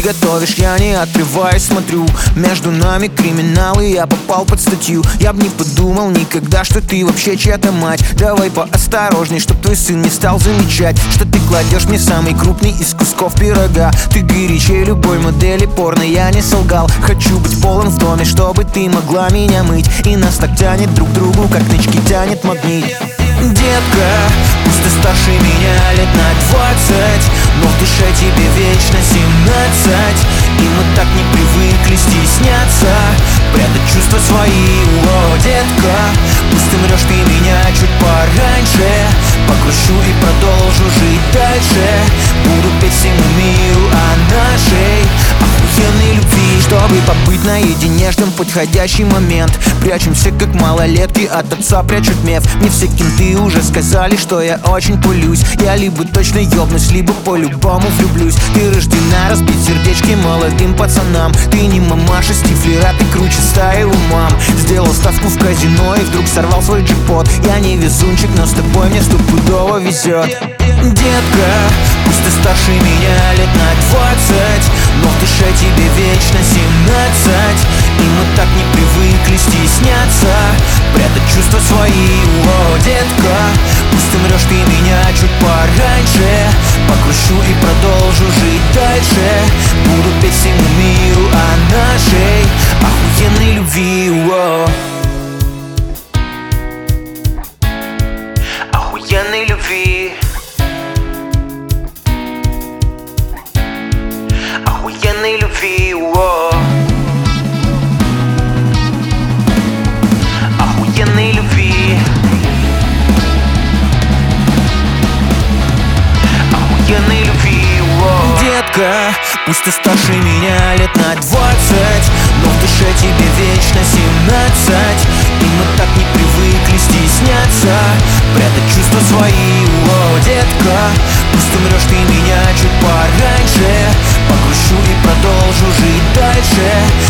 готовишь, я не отрываюсь, смотрю. Между нами криминал, и я попал под статью. Я б не подумал никогда, что ты вообще чья-то мать. Давай поосторожней, чтоб твой сын не стал замечать, что ты кладешь мне самый крупный из кусков пирога. Ты горячее любой модели порно, я не солгал. Хочу быть полон в доме, чтобы ты могла меня мыть. И нас так тянет друг к другу, как нычки тянет магнит. Детка, пусть ты старше меня лет на 20, но в душе тебе вечно 17. И мы так не привыкли стесняться, прятать чувства свои. О, детка, пусть умрешь ты меня чуть пораньше, погрущу и продолжу жить дальше. Буду петь всему миру о нашей охуенной любви. Чтобы побыть наедине, ждем подходящий момент. Прячемся как малолетки, от отца прячут меф. Мне все кенты уже сказали, что я очень пулюсь. Я либо точно ёбнусь, либо по-любому влюблюсь. Ты рождена разбить сердечки молодым пацанам. Ты не мамаша Стифлера, ты круче стаи у мам. Сделал ставку в казино и вдруг сорвал свой джекпот. Я не везунчик, но с тобой мне стопудово везет. Детка, пусть ты старше меня лет на 20, но в душе тебе вечно 17. И мы так не привыкли стесняться, прятать чувства свои. О, детка, пусть умрешь ты меня чуть пораньше, погрущу и продолжу жить дальше. Буду петь всему миру о нашей охуенной любви. О, охуенной любви. Охуенной любви. О, охуенной любви. Охуенной любви. О, детка, пусть ты старше меня лет на 20, но в душе тебе вечно 17. И мы так не привыкли стесняться, прятать чувства свои. О, детка, пусть умрешь ты меня чуть пораньше, погрущу и продолжу жить дальше.